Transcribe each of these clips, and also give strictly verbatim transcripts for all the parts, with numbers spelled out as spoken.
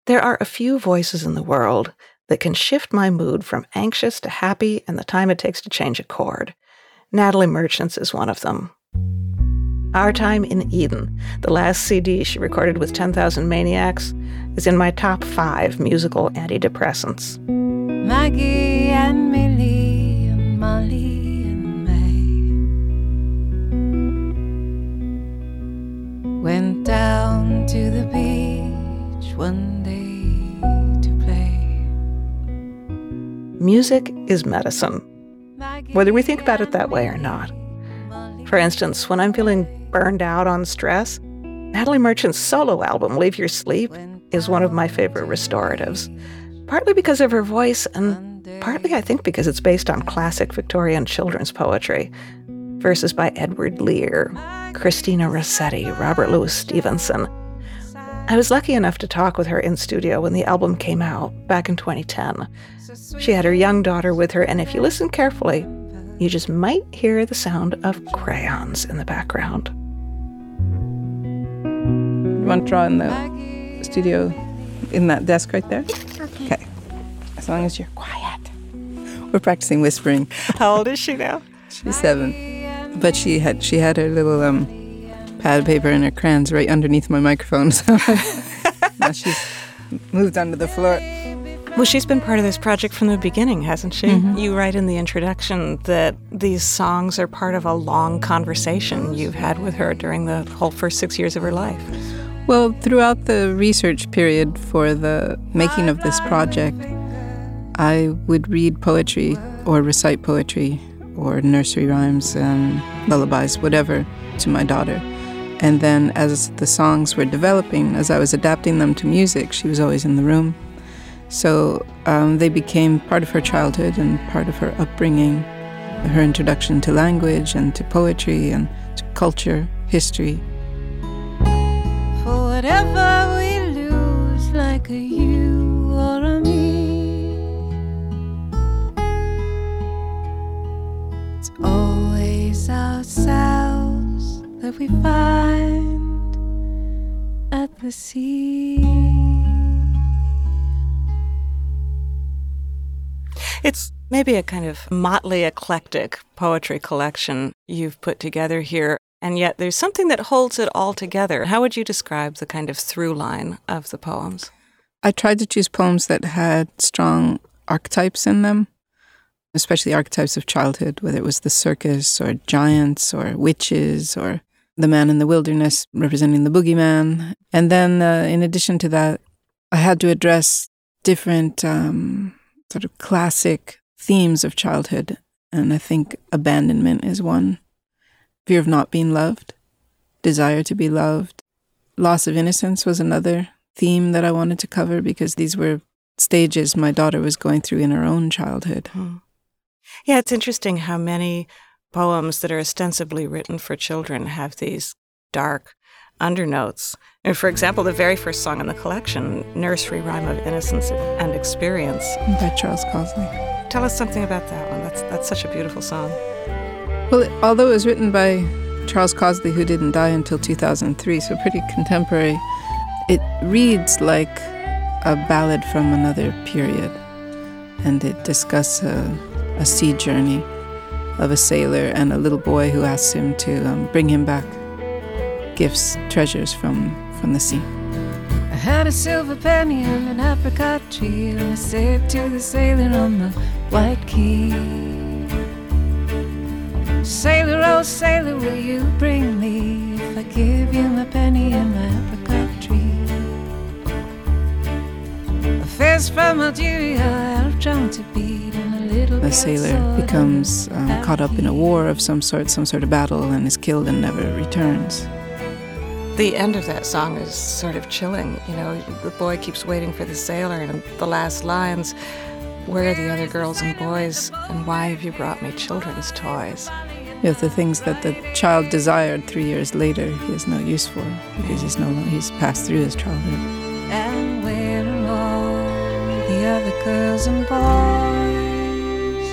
There are a few voices in the world that can shift my mood from anxious to happy in the time it takes to change a chord. Natalie Merchant's is one of them. Our Time in Eden, the last C D she recorded with ten thousand Maniacs, is in my top five musical antidepressants. Maggie and Millie and Molly and May went down to the beach one day to play. Music is medicine, whether we think about it that way or not. For instance, when I'm feeling burned out on stress, Natalie Merchant's solo album, Leave Your Sleep, is one of my favorite restoratives. Partly because of her voice, and partly, I think, because it's based on classic Victorian children's poetry. Verses by Edward Lear, Christina Rossetti, Robert Louis Stevenson. I was lucky enough to talk with her in studio when the album came out, back in twenty ten. She had her young daughter with her, and if you listen carefully, you just might hear the sound of crayons in the background. You want to draw in the studio, in that desk right there? Okay. Okay. As long as you're quiet. We're practicing whispering. How old is she now? She's seven. But she had she had her little um, pad of paper and her crayons right underneath my microphone. So now she's moved onto the floor. Well, she's been part of this project from the beginning, hasn't she? Mm-hmm. You write in the introduction that these songs are part of a long conversation you've had with her during the whole first six years of her life. Well, throughout the research period for the making of this project, I would read poetry or recite poetry or nursery rhymes, um, lullabies, whatever, to my daughter. And then as the songs were developing, as I was adapting them to music, she was always in the room. So um, they became part of her childhood and part of her upbringing, her introduction to language and to poetry and to culture, history. For whatever we lose, like a you or a me, it's always ourselves that we find at the sea. It's maybe a kind of motley, eclectic poetry collection you've put together here, and yet there's something that holds it all together. How would you describe the kind of through line of the poems? I tried to choose poems that had strong archetypes in them, especially archetypes of childhood, whether it was the circus or giants or witches or the man in the wilderness representing the boogeyman. And then uh, in addition to that, I had to address different um, sort of classic themes of childhood. And I think abandonment is one. Fear of not being loved, desire to be loved. Loss of innocence was another theme that I wanted to cover because these were stages my daughter was going through in her own childhood. Hmm. Yeah, it's interesting how many poems that are ostensibly written for children have these dark undernotes. And for example, the very first song in the collection, Nursery Rhyme of Innocence and Experience. By Charles Cosley. Tell us something about that one. That's that's such a beautiful song. Well, although it was written by Charles Cosley, who didn't die until two thousand three, so pretty contemporary, it reads like a ballad from another period. And it discusses a, a sea journey of a sailor and a little boy who asks him to um, bring him back gifts, treasures from, from the sea. I had a silver penny and an apricot tree, and I said to the sailor on the white quay, sailor, oh sailor, will you bring me if I give you my penny and my apricot tree? A fist from Algeria, I'll try to beat, and a little The sailor becomes um, caught up in a war of some sort, some sort of battle, and is killed and never returns. The end of that song is sort of chilling. You know, the boy keeps waiting for the sailor, and the last lines, where are the other girls and boys, and why have you brought me children's toys? You know, the things that the child desired three years later, he has no use for because he's no he's passed through his childhood. And where are all the other girls and boys?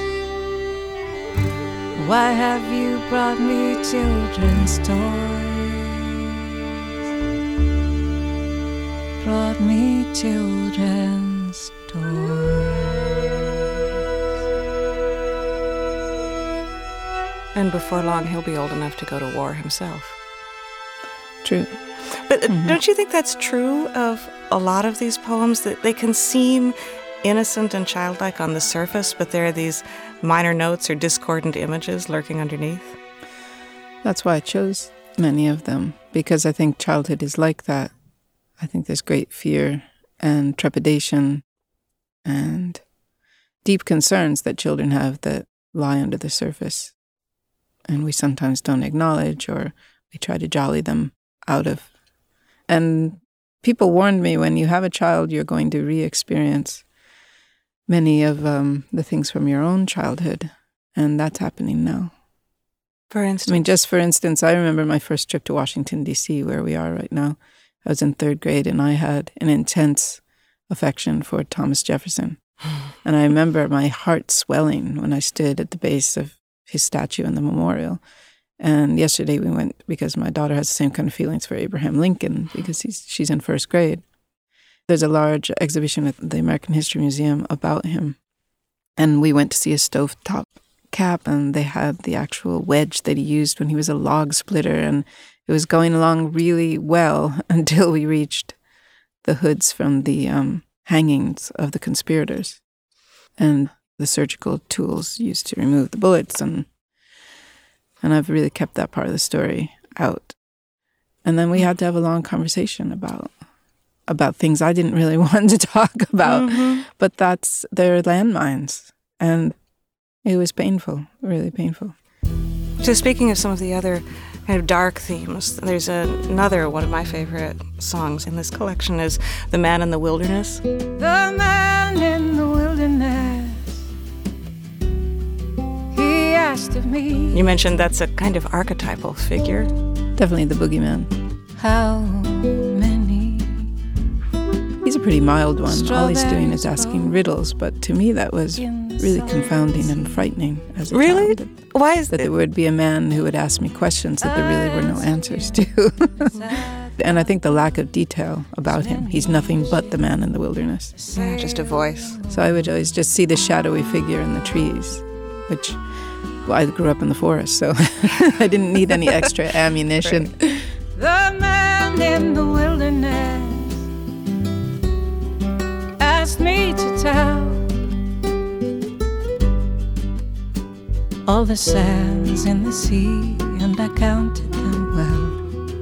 Why have you brought me children's toys? brought me children's toys. And before long, he'll be old enough to go to war himself. True. But Mm-hmm. don't you think that's true of a lot of these poems, that they can seem innocent and childlike on the surface, but there are these minor notes or discordant images lurking underneath? That's why I chose many of them, because I think childhood is like that. I think there's great fear and trepidation and deep concerns that children have that lie under the surface. And we sometimes don't acknowledge, or we try to jolly them out of. And people warned me, when you have a child, you're going to re-experience many of um, the things from your own childhood. And that's happening now. For instance? I mean, just for instance, I remember my first trip to Washington, D C, where we are right now. I was in third grade, and I had an intense affection for Thomas Jefferson. And I remember my heart swelling when I stood at the base of his statue in the memorial. And yesterday we went, because my daughter has the same kind of feelings for Abraham Lincoln, because he's, she's in first grade. There's a large exhibition at the American History Museum about him. And we went to see a stovetop cap, and they had the actual wedge that he used when he was a log splitter. And it was going along really well until we reached the hoods from the um, hangings of the conspirators and the surgical tools used to remove the bullets. And and I've really kept that part of the story out. And then we had to have a long conversation about about things I didn't really want to talk about. Mm-hmm. But that's, they're landmines. And it was painful, really painful. So speaking of some of the other kind of dark themes, there's a, another one of my favorite songs in this collection is The Man in the Wilderness. The man in the wilderness, he asked of me. You mentioned that's a kind of archetypal figure. Definitely the boogeyman. How many? He's a pretty mild one. All he's doing is asking riddles, but to me that was really confounding and frightening as a really? child. Really? Why is that? That there would be a man who would ask me questions that there really were no answers to. And I think the lack of detail about him. He's nothing but the man in the wilderness. Yeah, just a voice. So I would always just see the shadowy figure in the trees, which, well, I grew up in the forest, so I didn't need any extra ammunition. Right. The man in the wilderness asked me to tell all the sands in the sea, and I counted them well.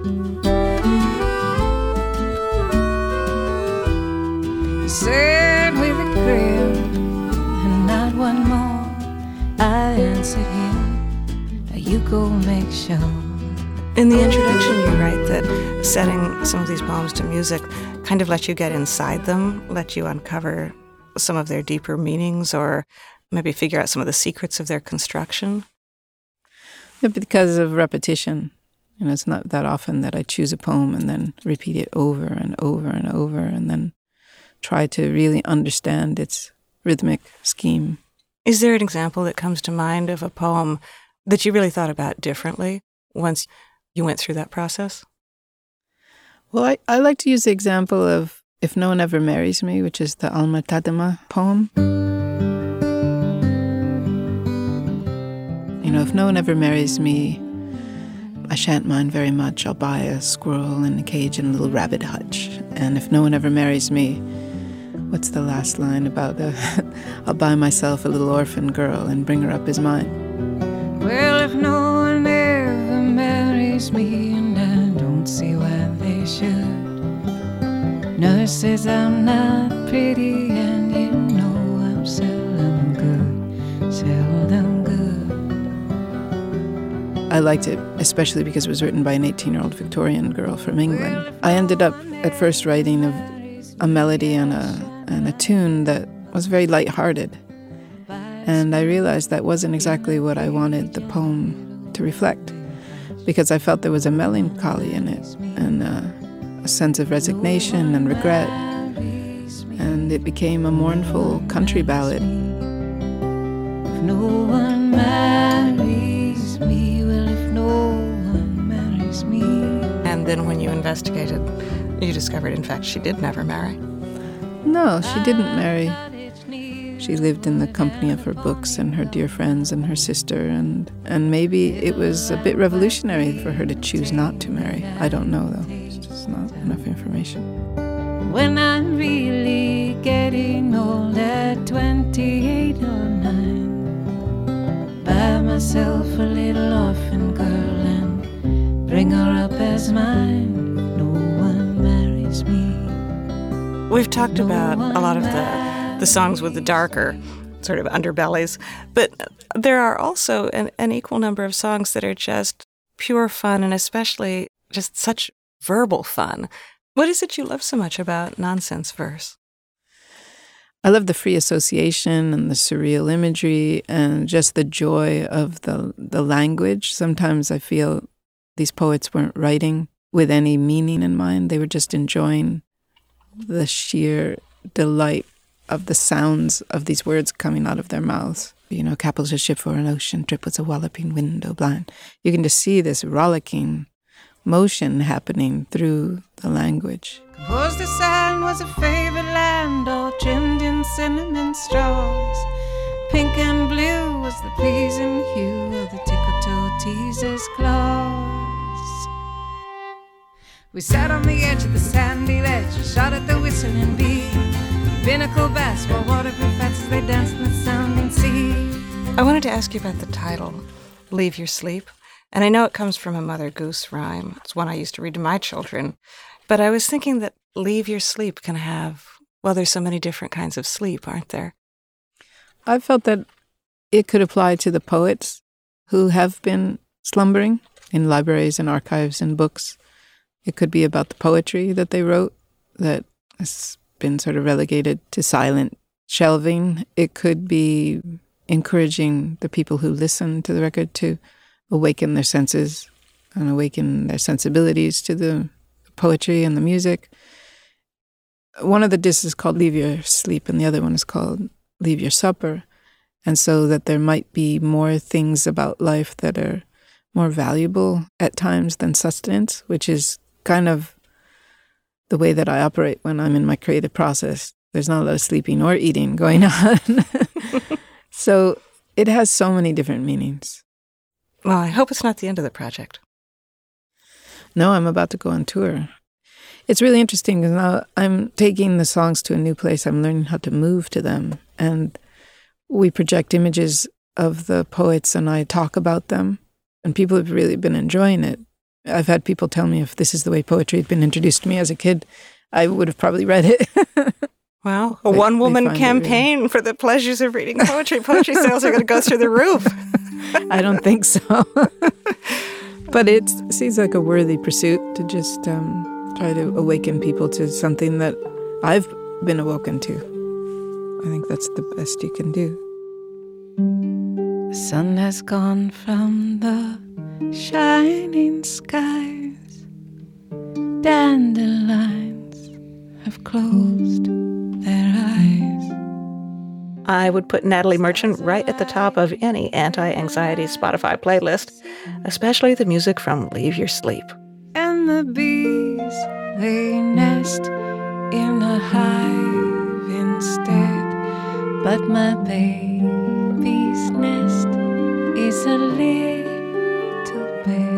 He said with a grin, and not one more, I answered him, now you go make sure. In the introduction, you write that setting some of these poems to music kind of let you get inside them, let you uncover some of their deeper meanings, or maybe figure out some of the secrets of their construction. Yeah, because of repetition. You know, it's not that often that I choose a poem and then repeat it over and over and over, and then try to really understand its rhythmic scheme. Is there an example that comes to mind of a poem that you really thought about differently once you went through that process? Well, I, I like to use the example of If No One Ever Marries Me, which is the Alma Tadema poem. You know, if no one ever marries me, I shan't mind very much. I'll buy a squirrel in a cage and a little rabbit hutch. And if no one ever marries me, what's the last line about uh, I'll buy myself a little orphan girl and bring her up as mine. Well, if no one ever marries me, and I don't see why they should. Nurse says I'm not pretty, and you know I'm seldom good, seldom good. I liked it, especially because it was written by an eighteen-year-old Victorian girl from England. I ended up at first writing a, a melody and a, and a tune that was very lighthearted. And I realized that wasn't exactly what I wanted the poem to reflect, because I felt there was a melancholy in it and uh, a sense of resignation and regret. And it became a mournful country ballad. If no one marries me, well, if no one marries me. And then when you investigated You discovered, in fact, she did never marry. No, she didn't marry. She lived in the company of her books and her dear friends and her sister, and, and maybe it was a bit revolutionary for her to choose not to marry. I don't know, though. It's just not enough information. When I'm really getting old at twenty-eight or nine, buy myself a little orphan girl and bring her up as mine. No one marries me. We've talked about a lot of the, the songs with the darker sort of underbellies, but there are also an, an equal number of songs that are just pure fun, and especially just such verbal fun. What is it you love so much about nonsense verse? I love the free association and the surreal imagery and just the joy of the the language. Sometimes I feel these poets weren't writing with any meaning in mind. They were just enjoying the sheer delight of the sounds of these words coming out of their mouths. You know, Capel's a ship for an ocean, triplets a walloping window blind. You can just see this rollicking motion happening through the language. Composed the sand was a favorite land, all trimmed in cinnamon straws. Pink and blue was the pleasing hue of the tickle-toe teaser's claws. We sat on the edge of the sandy ledge, shot at the whistling bee. Binnacle bass while waterproof hats as they danced in the sounding sea. I wanted to ask you about the title, Leave Your Sleep. And I know it comes from a Mother Goose rhyme. It's one I used to read to my children. But I was thinking that leave your sleep can have, well, there's so many different kinds of sleep, aren't there? I felt that it could apply to the poets who have been slumbering in libraries and archives and books. It could be about the poetry that they wrote that has been sort of relegated to silent shelving. It could be encouraging the people who listen to the record to awaken their senses and awaken their sensibilities to the poetry and the music. One of the discs is called Leave Your Sleep, and the other one is called Leave Your Supper. And so that there might be more things about life that are more valuable at times than sustenance, which is kind of the way that I operate when I'm in my creative process. There's not a lot of sleeping or eating going on. So it has so many different meanings. Well, I hope it's not the end of the project. No, I'm about to go on tour. It's really interesting because now I'm taking the songs to a new place. I'm learning how to move to them. And we project images of the poets and I talk about them. And people have really been enjoying it. I've had people tell me if this is the way poetry had been introduced to me as a kid, I would have probably read it. Well, a one-woman campaign really... for the pleasures of reading poetry. Poetry sales are going to go through the roof. I don't think so. But it seems like a worthy pursuit to just um, try to awaken people to something that I've been awoken to. I think that's the best you can do. The sun has gone from the shining skies. Dandelions have closed their eyes. I would put Natalie Merchant right at the top of any anti-anxiety Spotify playlist, especially the music from Leave Your Sleep. And the bees, they nest in a hive instead. But my baby's nest is a little bed.